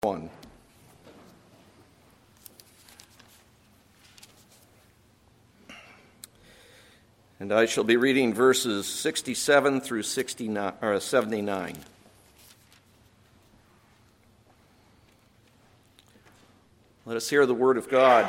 1. And I shall be reading verses 67 through 79. Let us hear the word of God.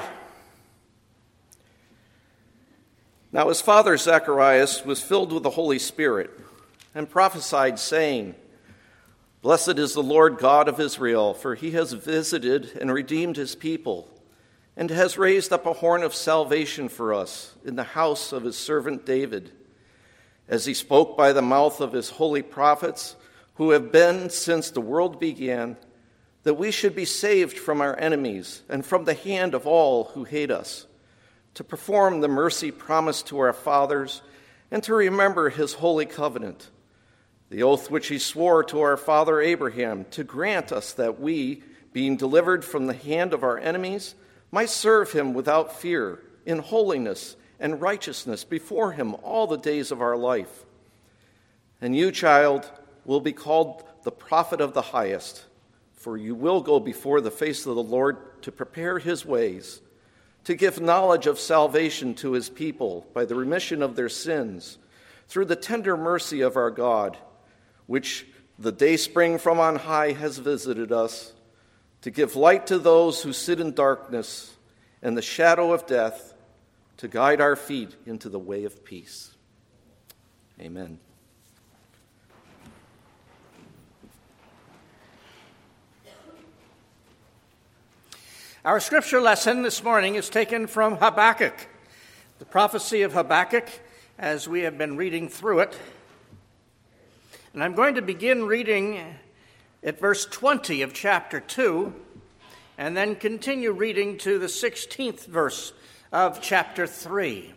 Now his father Zacharias was filled with the Holy Spirit and prophesied, saying, Blessed is the Lord God of Israel, for he has visited and redeemed his people, and has raised up a horn of salvation for us in the house of his servant David, as he spoke by the mouth of his holy prophets, who have been since the world began, that we should be saved from our enemies and from the hand of all who hate us, to perform the mercy promised to our fathers, and to remember his holy covenant, the oath which he swore to our father Abraham, to grant us that we, being delivered from the hand of our enemies, might serve him without fear, in holiness and righteousness before him all the days of our life. And you, child, will be called the prophet of the highest, for you will go before the face of the Lord to prepare his ways, to give knowledge of salvation to his people by the remission of their sins, through the tender mercy of our God, which the dayspring from on high has visited us, to give light to those who sit in darkness and the shadow of death, to guide our feet into the way of peace. Amen. Our scripture lesson this morning is taken from Habakkuk, the prophecy of Habakkuk, as we have been reading through it. And I'm going to begin reading at verse 20 of chapter 2, and then continue reading to the 16th verse of chapter 3.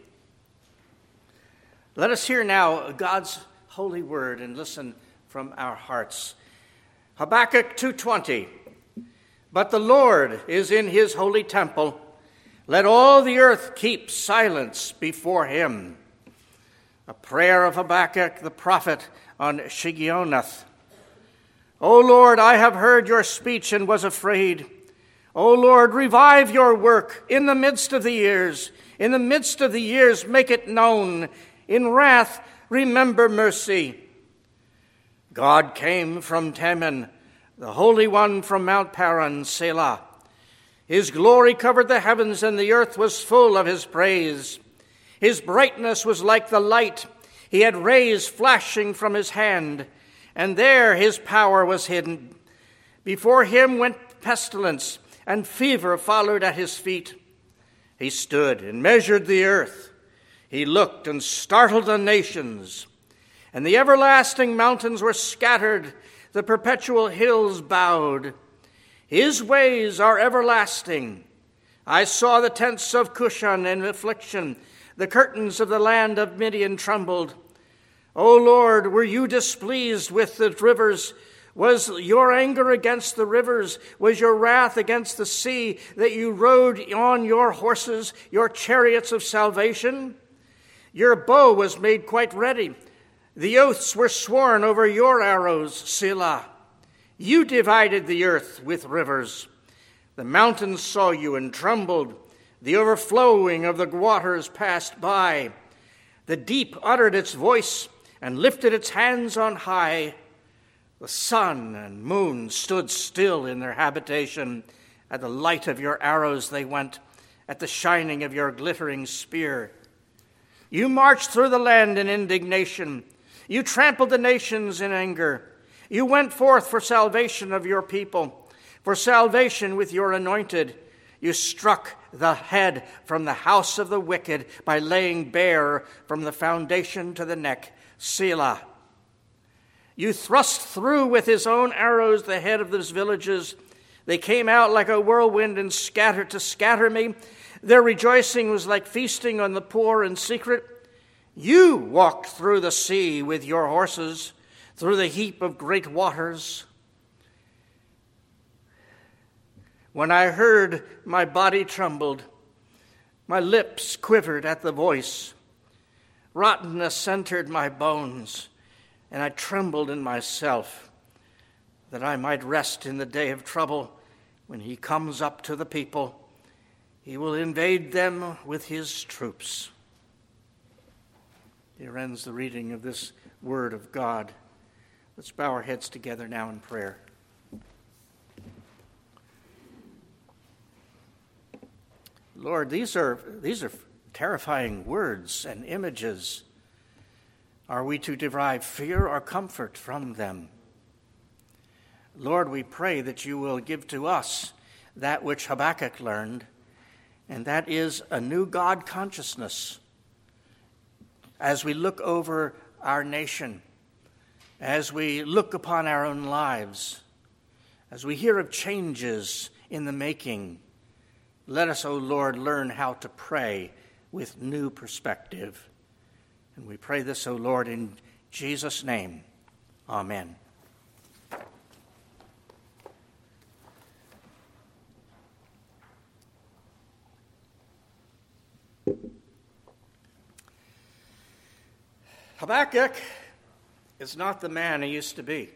Let us hear now God's holy word and listen from our hearts. Habakkuk 2:20. But the Lord is in his holy temple. Let all the earth keep silence before him. A prayer of Habakkuk the prophet on Shigionoth. O Lord, I have heard your speech and was afraid. O Lord, revive your work in the midst of the years. In the midst of the years, make it known. In wrath, remember mercy. God came from Teman, the Holy One from Mount Paran, Selah. His glory covered the heavens, and the earth was full of his praise. His brightness was like the light. He had rays flashing from his hand, and there his power was hidden. Before him went pestilence, and fever followed at his feet. He stood and measured the earth. He looked and startled the nations. And the everlasting mountains were scattered. The perpetual hills bowed. His ways are everlasting. I saw the tents of Cushan in affliction. The curtains of the land of Midian trembled. O Lord, were you displeased with the rivers? Was your anger against the rivers? Was your wrath against the sea, that you rode on your horses, your chariots of salvation? Your bow was made quite ready. The oaths were sworn over your arrows, Selah. You divided the earth with rivers. The mountains saw you and trembled. The overflowing of the waters passed by. The deep uttered its voice and lifted its hands on high. The sun and moon stood still in their habitation. At the light of your arrows they went, at the shining of your glittering spear. You marched through the land in indignation. You trampled the nations in anger. You went forth for salvation of your people, for salvation with your anointed. You struck the head from the house of the wicked by laying bare from the foundation to the neck, Selah. You thrust through with his own arrows the head of those villages. They came out like a whirlwind and scattered to scatter me. Their rejoicing was like feasting on the poor in secret. You walked through the sea with your horses, through the heap of great waters. When I heard, my body trembled. My lips quivered at the voice. Rottenness entered my bones, and I trembled in myself, that I might rest in the day of trouble. When he comes up to the people, he will invade them with his troops. Here ends the reading of this word of God. Let's bow our heads together now in prayer. Lord, these are terrifying words and images. Are we to derive fear or comfort from them? Lord, we pray that you will give to us that which Habakkuk learned, and that is a new God consciousness. As we look over our nation, as we look upon our own lives, as we hear of changes in the making, let us, O Lord, learn how to pray with new perspective. And we pray this, O Lord, in Jesus' name. Amen. Habakkuk is not the man he used to be.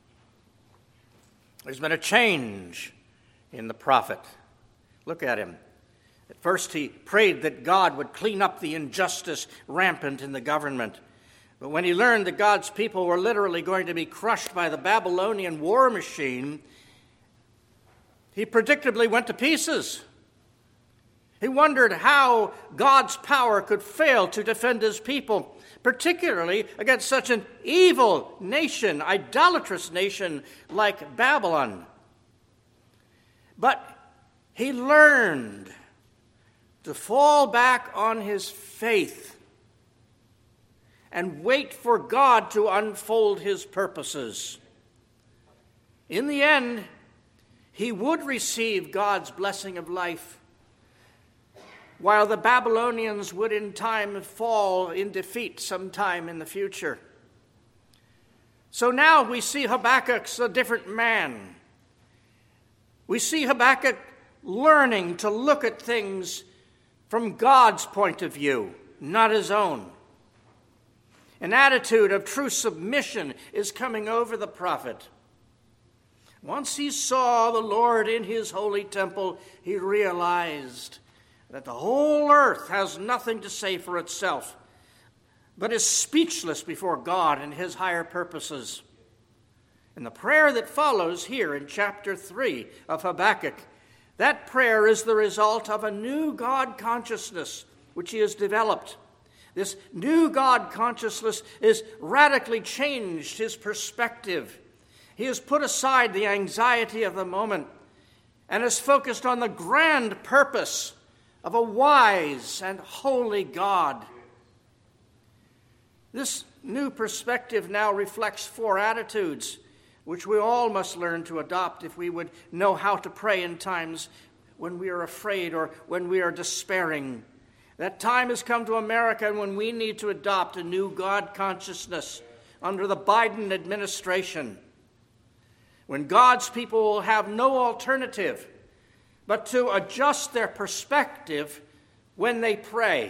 There's been a change in the prophet. Look at him. At first he prayed that God would clean up the injustice rampant in the government. But when he learned that God's people were literally going to be crushed by the Babylonian war machine, he predictably went to pieces. He wondered how God's power could fail to defend his people, particularly against such an evil nation, idolatrous nation like Babylon. But he learned to fall back on his faith and wait for God to unfold his purposes. In the end, he would receive God's blessing of life, while the Babylonians would in time fall in defeat sometime in the future. So now we see Habakkuk's a different man. We see Habakkuk learning to look at things from God's point of view, not his own. An attitude of true submission is coming over the prophet. Once he saw the Lord in his holy temple, he realized that the whole earth has nothing to say for itself, but is speechless before God and his higher purposes. And the prayer that follows here in chapter 3 of Habakkuk, that prayer is the result of a new God consciousness which he has developed. This new God consciousness has radically changed his perspective. He has put aside the anxiety of the moment and is focused on the grand purpose of a wise and holy God. This new perspective now reflects 4 attitudes which we all must learn to adopt if we would know how to pray in times when we are afraid or when we are despairing. That time has come to America when we need to adopt a new God consciousness under the Biden administration, when God's people will have no alternative but to adjust their perspective when they pray.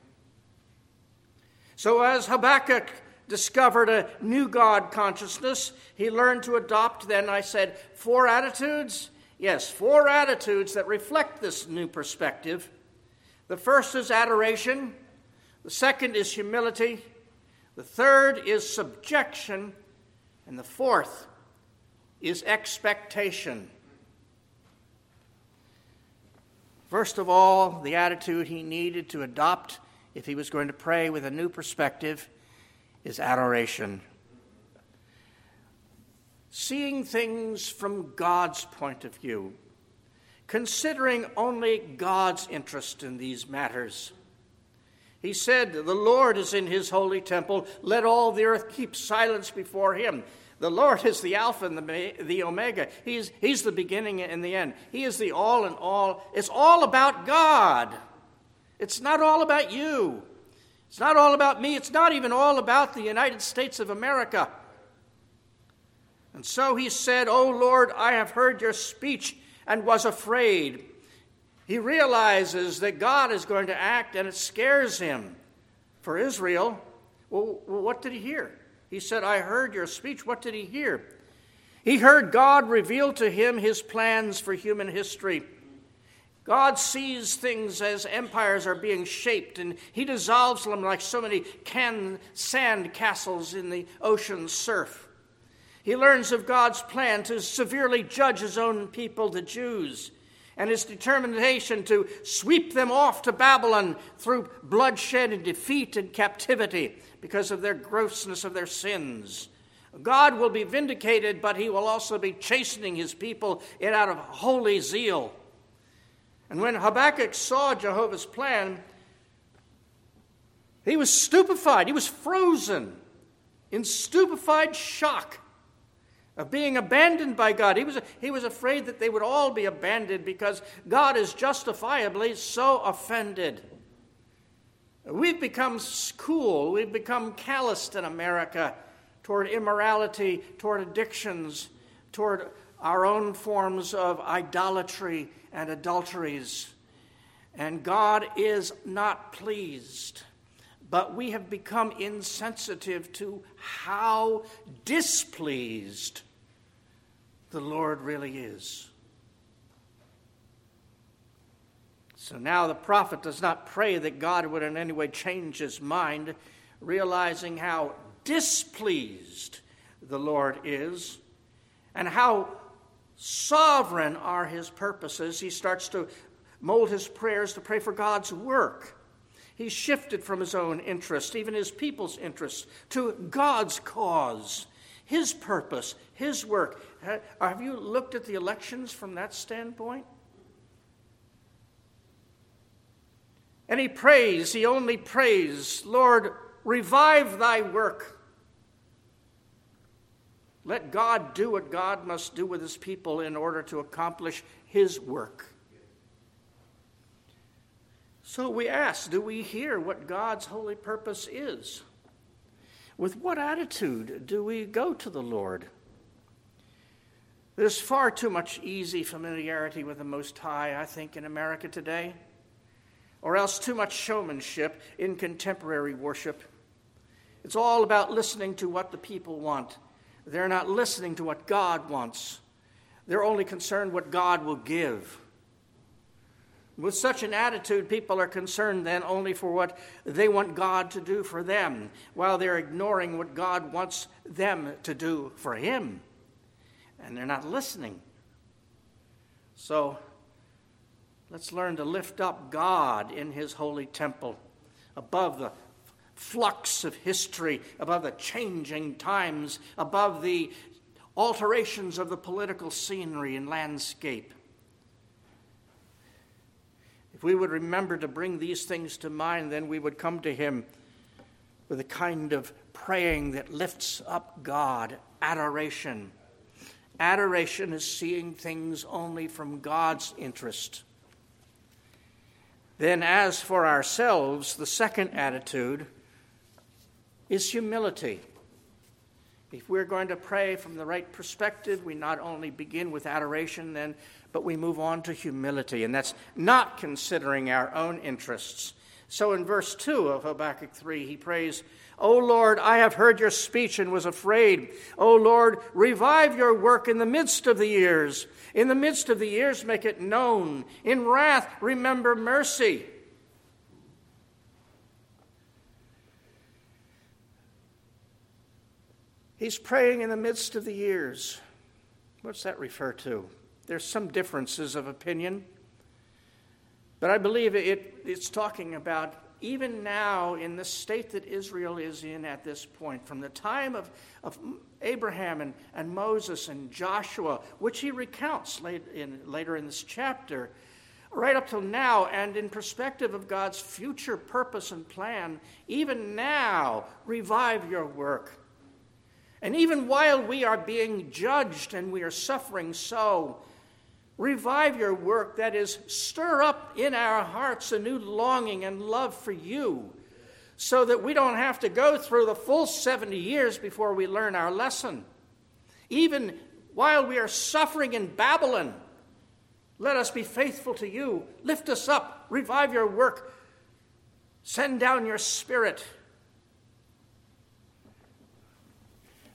So as Habakkuk discovered a new God consciousness, he learned to adopt, then I said, 4 attitudes? Yes, 4 attitudes that reflect this new perspective. The first is adoration. The second is humility. The third is subjection. And the fourth is expectation. First of all, the attitude he needed to adopt if he was going to pray with a new perspective is adoration. Seeing things from God's point of view, considering only God's interest in these matters. He said, "The Lord is in his holy temple. Let all the earth keep silence before him." The Lord is the Alpha and the Omega. He's the beginning and the end. He is the all in all. It's all about God. It's not all about you. It's not all about me. It's not even all about the United States of America. And so he said, "O Lord, I have heard your speech and was afraid." He realizes that God is going to act, and it scares him. For Israel, well, what did he hear? He said, "I heard your speech." What did he hear? He heard God reveal to him his plans for human history. God sees things as empires are being shaped, and he dissolves them like so many sand castles in the ocean's surf. He learns of God's plan to severely judge his own people, the Jews, and his determination to sweep them off to Babylon through bloodshed and defeat and captivity because of their grossness of their sins. God will be vindicated, but he will also be chastening his people out of holy zeal. And when Habakkuk saw Jehovah's plan, he was stupefied. He was frozen in stupefied shock of being abandoned by God. He was afraid that they would all be abandoned because God is justifiably so offended. We've become cool. We've become calloused in America toward immorality, toward addictions, toward our own forms of idolatry and adulteries. And God is not pleased. But we have become insensitive to how displeased the Lord really is. So now the prophet does not pray that God would in any way change his mind, realizing how displeased the Lord is and how sovereign are his purposes. He starts to mold his prayers to pray for God's work. He shifted from his own interest, even his people's interest, to God's cause, his purpose, his work. Have you looked at the elections from that standpoint? And he only prays, Lord, revive thy work. Let God do what God must do with his people in order to accomplish his work. So we ask, do we hear what God's holy purpose is? With what attitude do we go to the Lord? There's far too much easy familiarity with the Most High, I think, in America today, or else too much showmanship in contemporary worship. It's all about listening to what the people want. They're not listening to what God wants. They're only concerned what God will give. With such an attitude, people are concerned then only for what they want God to do for them, while they're ignoring what God wants them to do for him. And they're not listening. So let's learn to lift up God in his holy temple above the flux of history, above the changing times, above the alterations of the political scenery and landscape. If we would remember to bring these things to mind, then we would come to him with a kind of praying that lifts up God, adoration. Adoration is seeing things only from God's interest. Then as for ourselves, the second attitude is humility. If we're going to pray from the right perspective, we not only begin with adoration then, but we move on to humility, and that's not considering our own interests. So in verse 2 of Habakkuk 3, he prays, O Lord, I have heard your speech and was afraid. O Lord, revive your work in the midst of the years. In the midst of the years, make it known. In wrath, remember mercy. He's praying in the midst of the years. What's that refer to? There's some differences of opinion, but I believe it's talking about even now in the state that Israel is in at this point, from the time of Abraham and Moses and Joshua, which he recounts later in this chapter, right up till now, and in perspective of God's future purpose and plan, even now, revive your work. And even while we are being judged and we are suffering so, revive your work, that is, stir up in our hearts a new longing and love for you, so that we don't have to go through the full 70 years before we learn our lesson. Even while we are suffering in Babylon, let us be faithful to you. Lift us up, revive your work, send down your Spirit.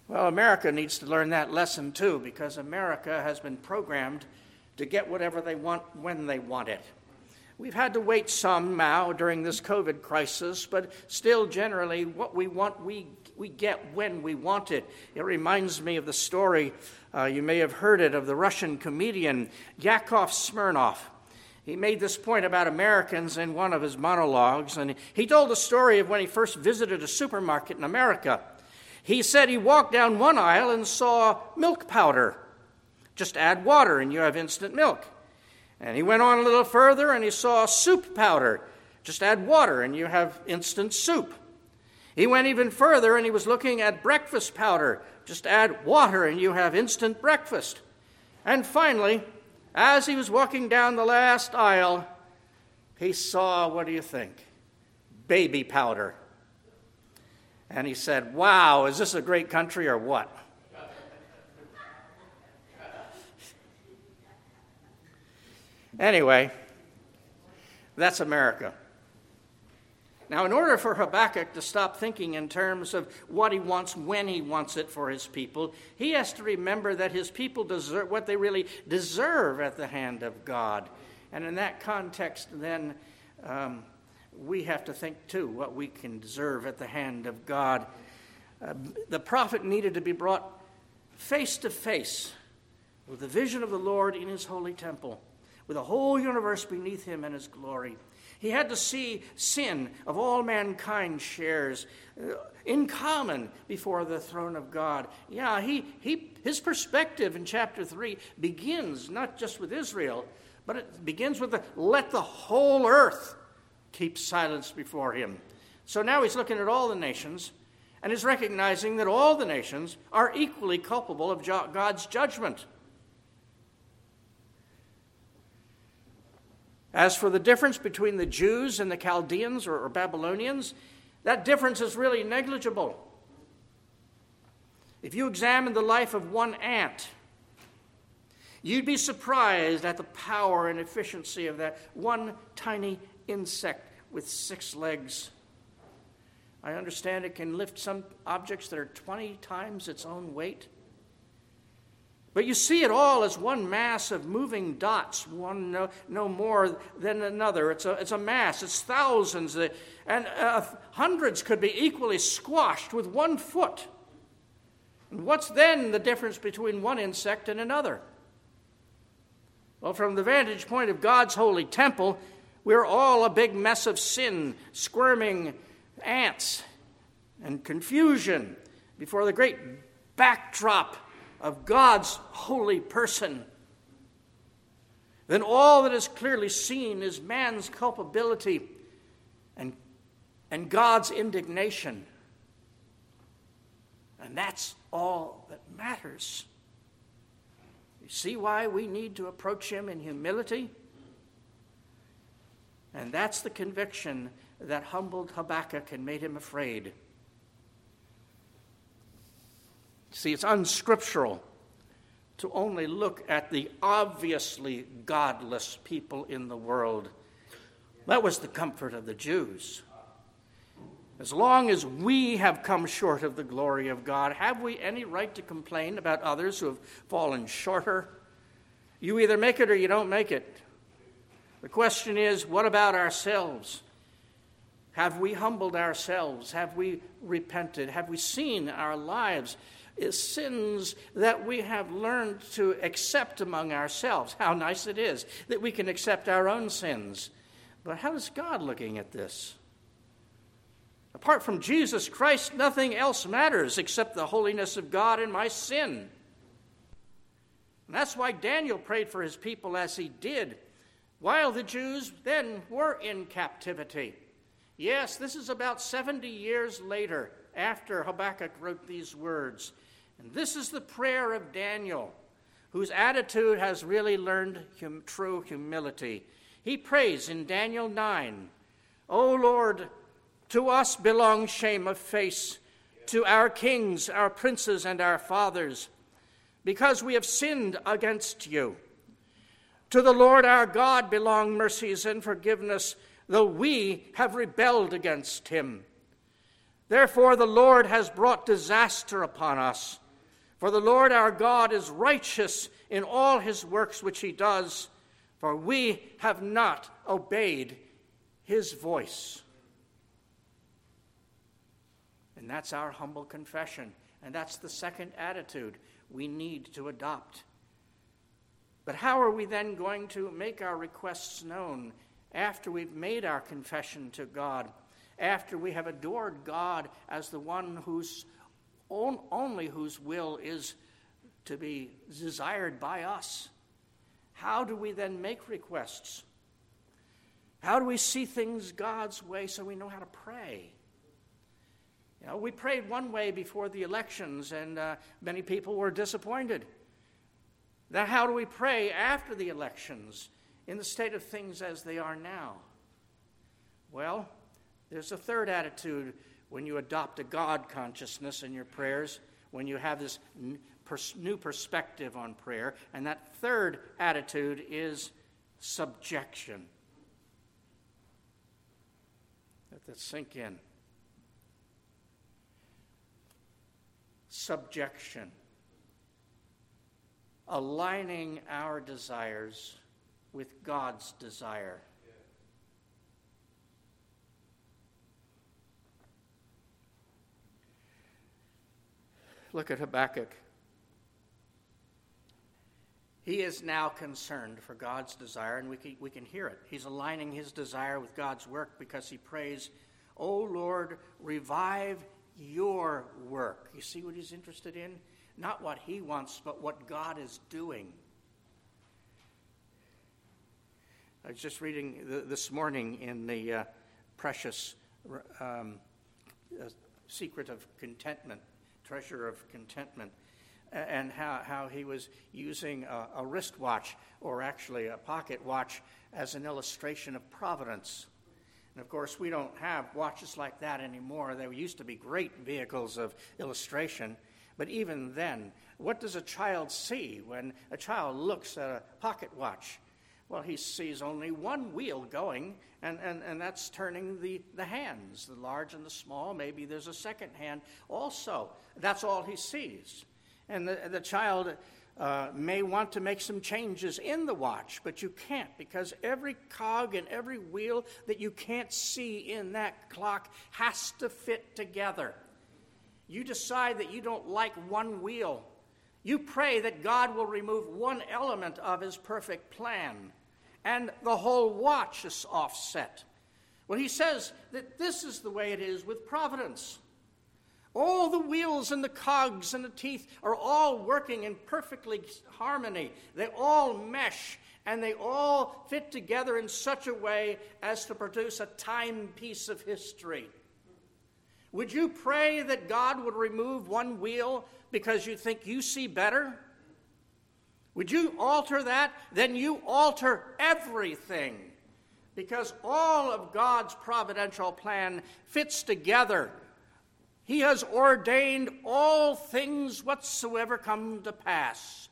Well, America needs to learn that lesson too, because America has been programmed to get whatever they want when they want it. We've had to wait some now during this COVID crisis, but still generally what we want, we get when we want it. It reminds me of the story, you may have heard it, of the Russian comedian Yakov Smirnoff. He made this point about Americans in one of his monologues, and he told the story of when he first visited a supermarket in America. He said he walked down one aisle and saw milk powder. Just add water and you have instant milk. And he went on a little further and he saw soup powder. Just add water and you have instant soup. He went even further and he was looking at breakfast powder. Just add water and you have instant breakfast. And finally, as he was walking down the last aisle, he saw, what do you think? Baby powder. And he said, wow, is this a great country or what? Anyway, that's America. Now, in order for Habakkuk to stop thinking in terms of what he wants when he wants it for his people, he has to remember that his people deserve what they really deserve at the hand of God. And in that context, then, we have to think, too, what we can deserve at the hand of God. The prophet needed to be brought face to face with the vision of the Lord in his holy temple, with the whole universe beneath him and his glory. He had to see sin of all mankind shares in common before the throne of God. Yeah, his perspective in chapter 3 begins not just with Israel, but it begins with let the whole earth keep silence before him. So now he's looking at all the nations and is recognizing that all the nations are equally culpable of God's judgment. As for the difference between the Jews and the Chaldeans or Babylonians, that difference is really negligible. If you examine the life of one ant, you'd be surprised at the power and efficiency of that one tiny insect with 6 legs. I understand it can lift some objects that are 20 times its own weight. But you see it all as one mass of moving dots, one no more than another. It's a mass. It's thousands, and hundreds could be equally squashed with 1 foot. And what's then the difference between one insect and another? Well, from the vantage point of God's holy temple, we're all a big mess of sin, squirming ants, and confusion before the great backdrop of God's holy person. Then all that is clearly seen is man's culpability and God's indignation. And that's all that matters. You see why we need to approach him in humility? And that's the conviction that humbled Habakkuk and made him afraid. See, it's unscriptural to only look at the obviously godless people in the world. That was the comfort of the Jews. As long as we have come short of the glory of God, have we any right to complain about others who have fallen shorter? You either make it or you don't make it. The question is, what about ourselves? Have we humbled ourselves? Have we repented? Have we seen our lives as sins that we have learned to accept among ourselves? How nice it is that we can accept our own sins. But how is God looking at this? Apart from Jesus Christ, nothing else matters except the holiness of God and my sin. And that's why Daniel prayed for his people as he did, while the Jews then were in captivity. Yes, this is about 70 years later, after Habakkuk wrote these words. And this is the prayer of Daniel, whose attitude has really learned true humility. He prays in Daniel 9, O Lord, to us belongs shame of face, to our kings, our princes, and our fathers, because we have sinned against you. To the Lord our God belong mercies and forgiveness, though we have rebelled against him. Therefore the Lord has brought disaster upon us. For the Lord our God is righteous in all his works which he does, for we have not obeyed his voice. And that's our humble confession. And that's the second attitude we need to adopt. But how are we then going to make our requests known after we've made our confession to God, after we have adored God as the one whose will is to be desired by us? How do we then make requests? How do we see things God's way so we know how to pray? You know, we prayed one way before the elections, and many people were disappointed. Now, how do we pray after the elections in the state of things as they are now? Well, there's a third attitude when you adopt a God consciousness in your prayers, when you have this new perspective on prayer, and that third attitude is subjection. Let that sink in. Subjection. Aligning our desires with God's desire. Look at Habakkuk. He is now concerned for God's desire, and we can hear it. He's aligning his desire with God's work because he prays, "O Lord, revive your work." You see what he's interested in? Not what he wants, but what God is doing. I was just reading this morning in the precious Secret of Contentment, Treasure of Contentment, and how he was using a wristwatch, or actually a pocket watch, as an illustration of providence. And of course, we don't have watches like that anymore. They used to be great vehicles of illustration. But even then, what does a child see when a child looks at a pocket watch? Well, he sees only one wheel going, and that's turning the hands, the large and the small. Maybe there's a second hand also. That's all he sees. And the child may want to make some changes in the watch, but you can't, because every cog and every wheel that you can't see in that clock has to fit together. You decide that you don't like one wheel. You pray that God will remove one element of his perfect plan, and the whole watch is offset. Well, he says that this is the way it is with providence. All the wheels and the cogs and the teeth are all working in perfectly harmony. They all mesh, and they all fit together in such a way as to produce a timepiece of history. Would you pray that God would remove one wheel because you think you see better? Would you alter that? Then you alter everything, because all of God's providential plan fits together. He has ordained all things whatsoever come to pass.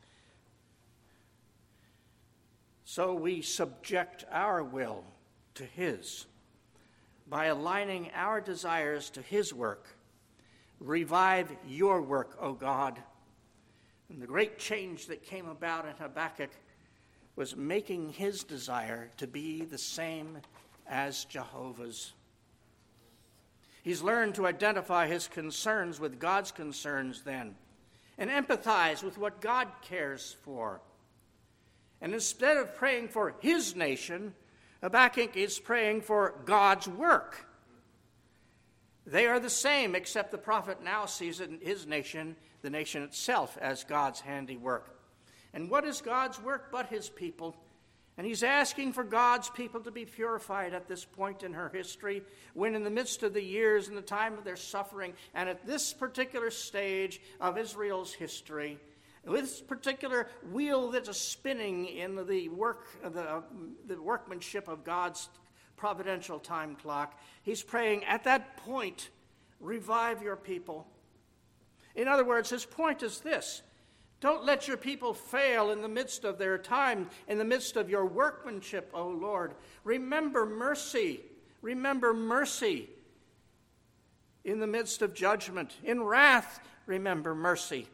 So we subject our will to his by aligning our desires to his work. Revive your work, O God. And the great change that came about in Habakkuk was making his desire to be the same as Jehovah's. He's learned to identify his concerns with God's concerns then, and empathize with what God cares for. And instead of praying for his nation, Habakkuk is praying for God's work. They are the same, except the prophet now sees it in his nation, the nation itself, as God's handiwork. And what is God's work but his people? And he's asking for God's people to be purified at this point in her history, when in the midst of the years and the time of their suffering, and at this particular stage of Israel's history, with this particular wheel that's spinning in the workmanship of God's providential time clock, he's praying, at that point, revive your people. In other words, his point is this: don't let your people fail in the midst of their time, in the midst of your workmanship, O Lord. Remember mercy. Remember mercy. In the midst of judgment, in wrath, remember mercy.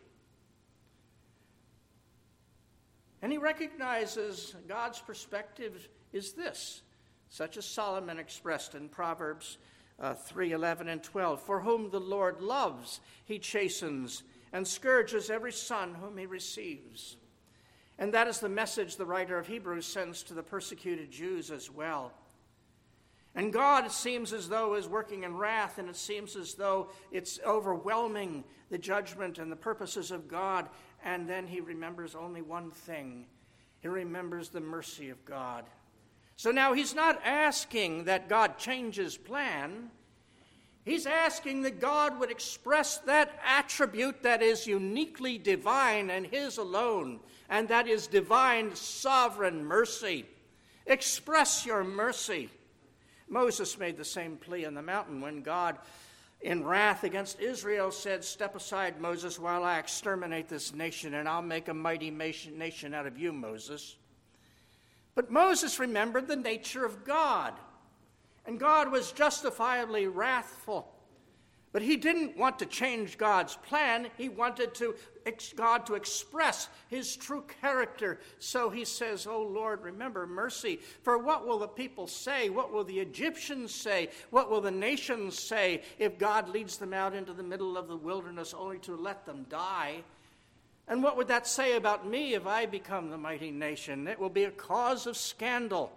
And he recognizes God's perspective is this, such as Solomon expressed in Proverbs 3:11 and 12. For whom the Lord loves, he chastens and scourges every son whom he receives. And that is the message the writer of Hebrews sends to the persecuted Jews as well. And God, it seems as though, is working in wrath, and it seems as though it's overwhelming the judgment and the purposes of God. And then he remembers only one thing. He remembers the mercy of God. So now he's not asking that God change his plan. He's asking that God would express that attribute that is uniquely divine and his alone, and that is divine sovereign mercy. Express your mercy. Moses made the same plea on the mountain when God, in wrath against Israel, said, "Step aside, Moses, while I exterminate this nation, and I'll make a mighty nation out of you, Moses." But Moses remembered the nature of God, and God was justifiably wrathful. But he didn't want to change God's plan. He wanted God to express his true character. So he says, "Oh Lord, remember mercy. For what will the people say? What will the Egyptians say? What will the nations say if God leads them out into the middle of the wilderness only to let them die? And what would that say about me if I become the mighty nation? It will be a cause of scandal."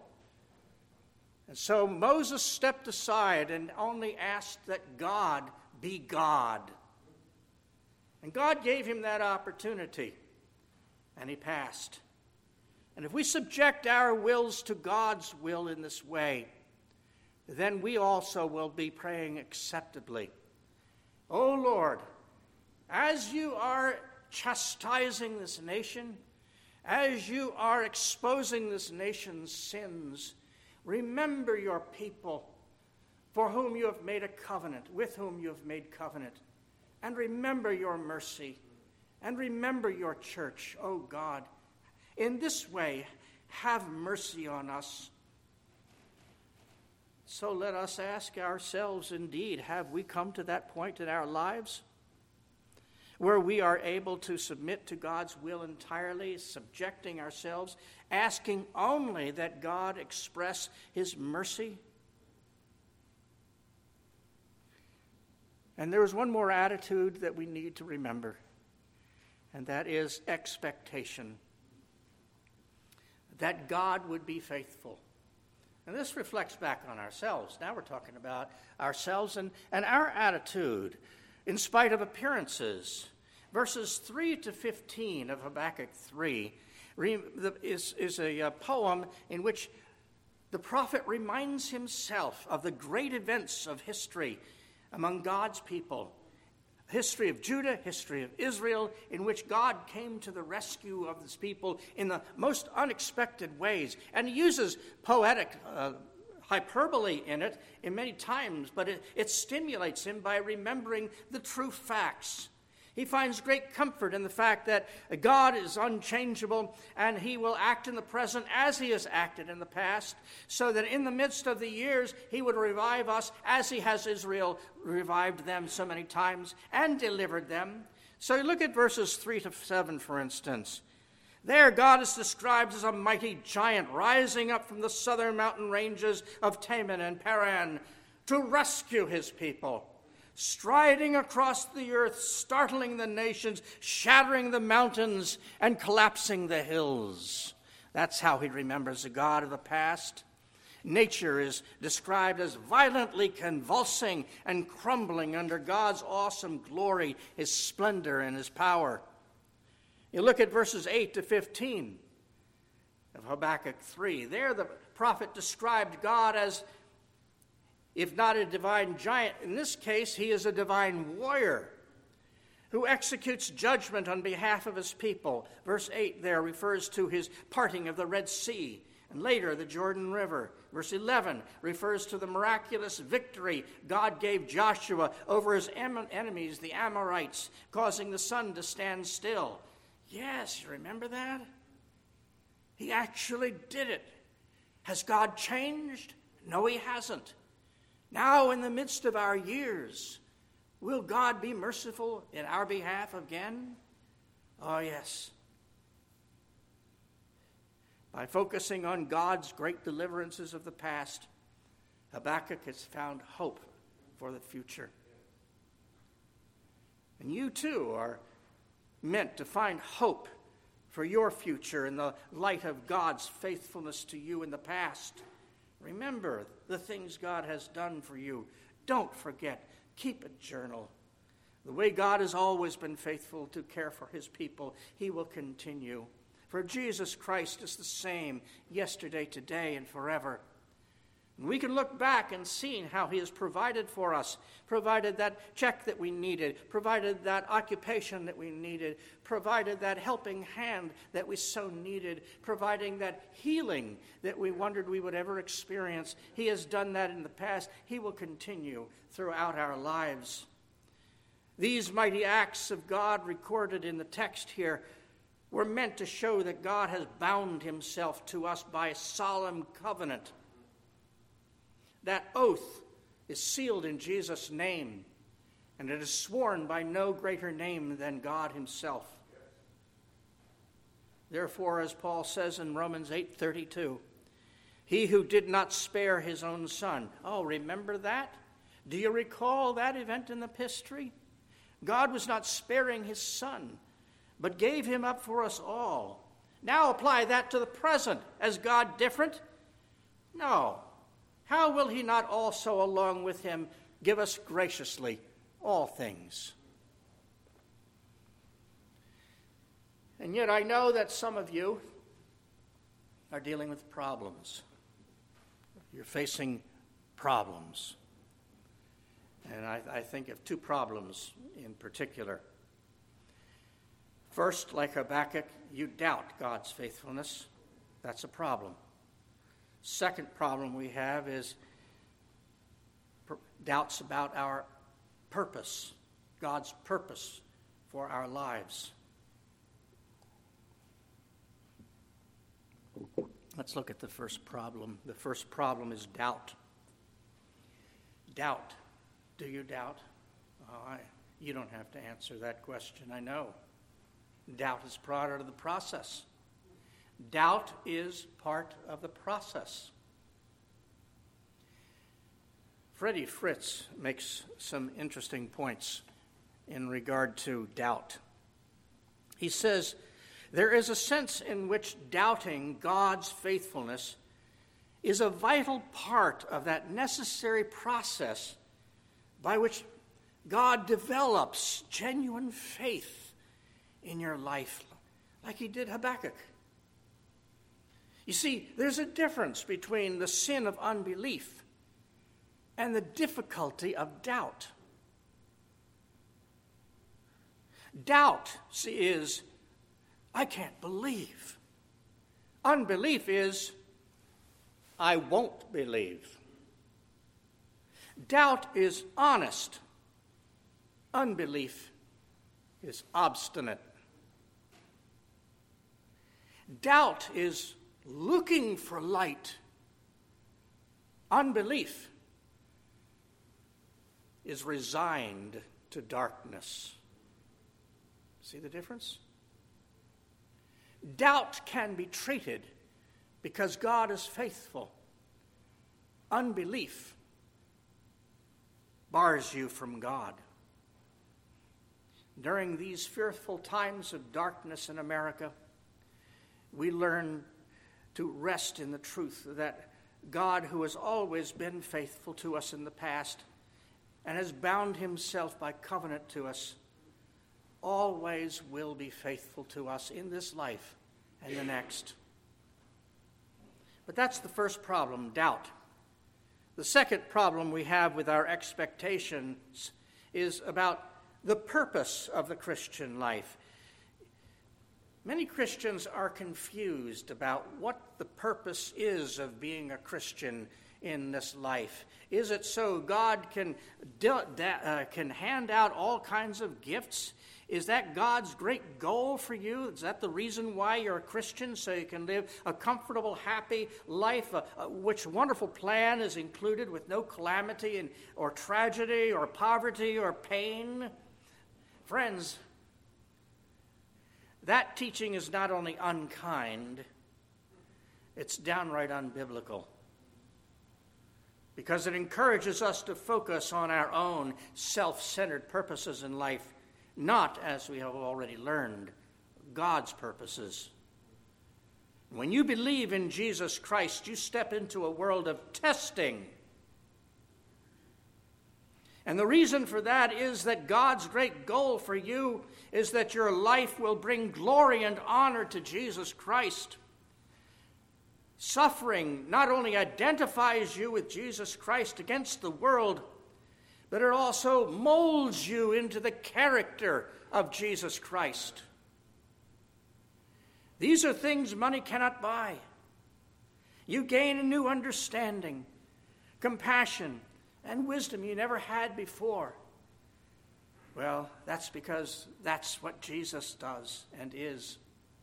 And so Moses stepped aside and only asked that God be God. And God gave him that opportunity, and he passed. And if we subject our wills to God's will in this way, then we also will be praying acceptably. "Oh Lord, as you are chastising this nation, as you are exposing this nation's sins, remember your people for whom you have made a covenant, with whom you have made covenant, and remember your mercy, and remember your church, O God. In this way, have mercy on us." So let us ask ourselves, indeed, have we come to that point in our lives where we are able to submit to God's will entirely, subjecting ourselves, asking only that God express his mercy? And there is one more attitude that we need to remember, and that is expectation. That God would be faithful. And this reflects back on ourselves. Now we're talking about ourselves and our attitude in spite of appearances. Verses 3 to 15 of Habakkuk 3 is a poem in which the prophet reminds himself of the great events of history among God's people. History of Judah, history of Israel, in which God came to the rescue of his people in the most unexpected ways. And he uses poetic hyperbole in it in many times, but it stimulates him by remembering the true facts. He finds great comfort in the fact that God is unchangeable and he will act in the present as he has acted in the past, so that in the midst of the years he would revive us as he has Israel revived them so many times and delivered them. So you look at verses 3 to 7, for instance. There God is described as a mighty giant rising up from the southern mountain ranges of Teman and Paran to rescue his people. Striding across the earth, startling the nations, shattering the mountains, and collapsing the hills. That's how he remembers the God of the past. Nature is described as violently convulsing and crumbling under God's awesome glory, his splendor, and his power. You look at verses 8 to 15 of Habakkuk 3. There the prophet described God as, if not a divine giant, in this case, he is a divine warrior who executes judgment on behalf of his people. Verse 8 there refers to his parting of the Red Sea, and later the Jordan River. Verse 11 refers to the miraculous victory God gave Joshua over his enemies, the Amorites, causing the sun to stand still. Yes, you remember that? He actually did it. Has God changed? No, he hasn't. Now, in the midst of our years, Will God be merciful in our behalf again? Oh, yes. By focusing on God's great deliverances of the past, Habakkuk has found hope for the future. And you too are meant to find hope for your future in the light of God's faithfulness to you in the past. Remember the things God has done for you. Don't forget. Keep a journal. The way God has always been faithful to care for his people, he will continue. For Jesus Christ is the same yesterday, today, and forever. And we can look back and see how he has provided for us, provided that check that we needed, provided that occupation that we needed, provided that helping hand that we so needed, providing that healing that we wondered we would ever experience. He has done that in the past. He will continue throughout our lives. These mighty acts of God recorded in the text here were meant to show that God has bound himself to us by a solemn covenant. That oath is sealed in Jesus' name, and it is sworn by no greater name than God himself. Therefore, as Paul says in Romans 8:32, he who did not spare his own son. Oh, remember that? Do you recall that event in the history? God was not sparing his son, but gave him up for us all. Now apply that to the present. Is God different? No. How will he not also, along with him, give us graciously all things? And yet I know that some of you are dealing with problems. You're facing problems. And I think of two problems in particular. First, like Habakkuk, you doubt God's faithfulness. That's a problem. Second problem we have is doubts about our purpose, God's purpose for our lives. Let's look at the first problem. The first problem is doubt. Doubt. Do you doubt? You don't have to answer that question, I know. Doubt is part of the process. Doubt is part of the process. Freddie Fritz makes some interesting points in regard to doubt. He says, there is a sense in which doubting God's faithfulness is a vital part of that necessary process by which God develops genuine faith in your life, like he did Habakkuk. You see, there's a difference between the sin of unbelief and the difficulty of doubt. Doubt is, I can't believe. Unbelief is, I won't believe. Doubt is honest. Unbelief is obstinate. Doubt is looking for light. Unbelief is resigned to darkness. See the difference? Doubt can be treated because God is faithful. Unbelief bars you from God. During these fearful times of darkness in America, we learn to rest in the truth that God, who has always been faithful to us in the past and has bound himself by covenant to us, always will be faithful to us in this life and the next. But that's the first problem, doubt. The second problem we have with our expectations is about the purpose of the Christian life. Many Christians are confused about what the purpose is of being a Christian in this life. Is it so God can hand out all kinds of gifts? Is that God's great goal for you? Is that the reason why you're a Christian, so you can live a comfortable, happy life, which wonderful plan is included with no calamity or tragedy or poverty or pain? Friends, that teaching is not only unkind, it's downright unbiblical, because it encourages us to focus on our own self-centered purposes in life, not, as we have already learned, God's purposes. When you believe in Jesus Christ, you step into a world of testing. And the reason for that is that God's great goal for you is that your life will bring glory and honor to Jesus Christ. Suffering not only identifies you with Jesus Christ against the world, but it also molds you into the character of Jesus Christ. These are things money cannot buy. You gain a new understanding, compassion, and wisdom you never had before. Well, that's because that's what Jesus does and is.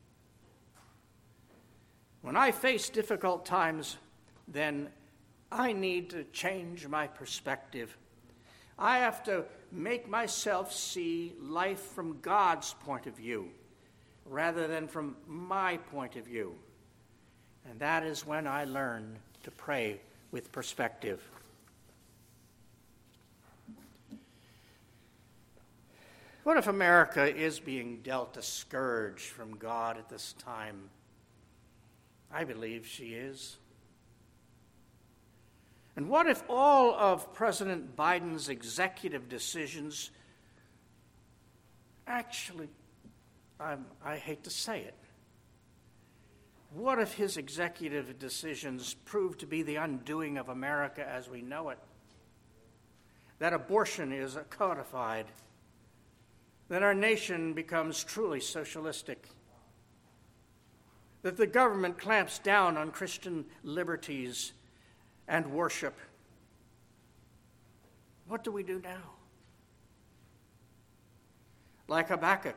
When I face difficult times, then I need to change my perspective. I have to make myself see life from God's point of view rather than from my point of view. And that is when I learn to pray with perspective. What if America is being dealt a scourge from God at this time? I believe she is. And what if all of President Biden's executive decisions actually, I hate to say it, what if his executive decisions prove to be the undoing of America as we know it? That abortion is codified, that our nation becomes truly socialistic, that the government clamps down on Christian liberties and worship. What do we do now? Like Habakkuk,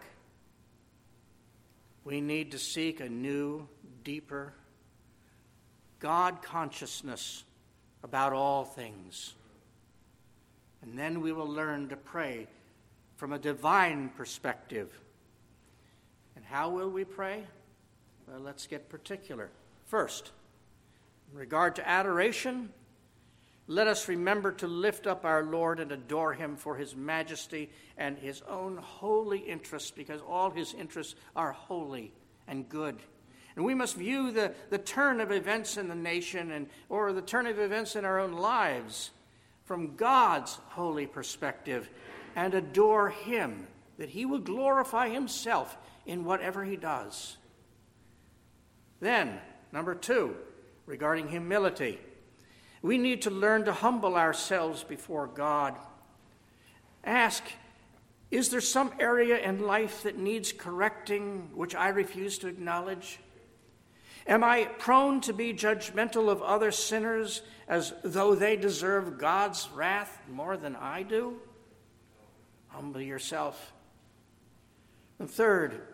we need to seek a new, deeper God consciousness about all things. And then we will learn to pray from a divine perspective. And how will we pray? Well, let's get particular. First, in regard to adoration, let us remember to lift up our Lord and adore him for his majesty and his own holy interests, because all his interests are holy and good. And we must view the turn of events in the nation or the turn of events in our own lives from God's holy perspective and adore him, that he will glorify himself in whatever he does. Then, number 2, regarding humility, we need to learn to humble ourselves before God. Ask, is there some area in life that needs correcting which I refuse to acknowledge? Am I prone to be judgmental of other sinners as though they deserve God's wrath more than I do? Humble yourself. And third,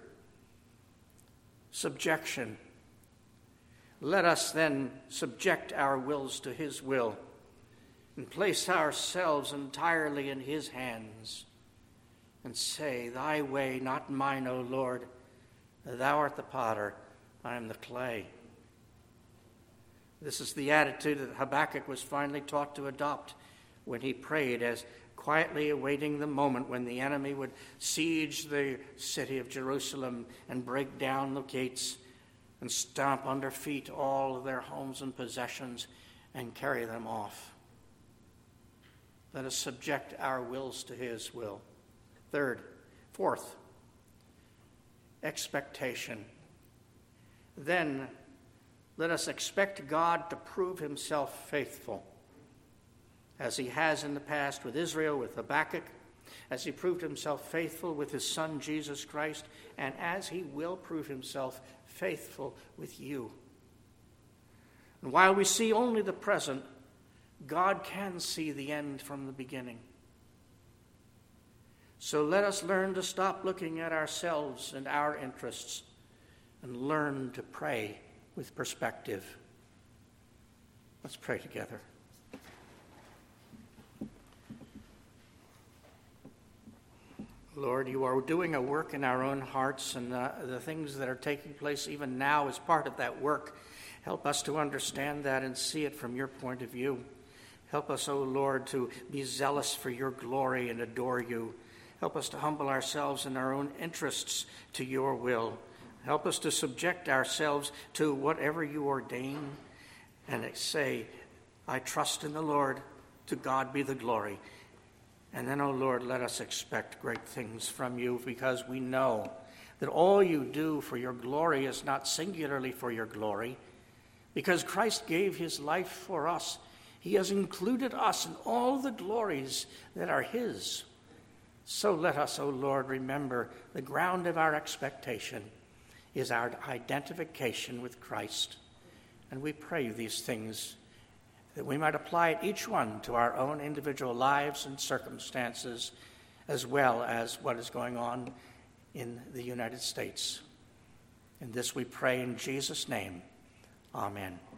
subjection. Let us then subject our wills to his will and place ourselves entirely in his hands and say, thy way, not mine, O Lord. Thou art the potter, I am the clay. This is the attitude that Habakkuk was finally taught to adopt when he prayed, as quietly awaiting the moment when the enemy would siege the city of Jerusalem and break down the gates and stomp under feet all of their homes and possessions and carry them off. Let us subject our wills to his will. Fourth, expectation. Then let us expect God to prove himself faithful, as he has in the past with Israel, with Habakkuk, as he proved himself faithful with his son Jesus Christ, and as he will prove himself faithful with you. And while we see only the present, God can see the end from the beginning. So let us learn to stop looking at ourselves and our interests and learn to pray with perspective. Let's pray together. Lord, you are doing a work in our own hearts, and the things that are taking place even now is part of that work. Help us to understand that and see it from your point of view. Help us, O Lord, to be zealous for your glory and adore you. Help us to humble ourselves in our own interests to your will. Help us to subject ourselves to whatever you ordain and say, I trust in the Lord, to God be the glory. And then, O Lord, let us expect great things from you, because we know that all you do for your glory is not singularly for your glory. Because Christ gave his life for us, he has included us in all the glories that are his. So let us, O Lord, remember the ground of our expectation is our identification with Christ. And we pray these things that we might apply it, each one, to our own individual lives and circumstances, as well as what is going on in the United States. And this we pray in Jesus' name. Amen.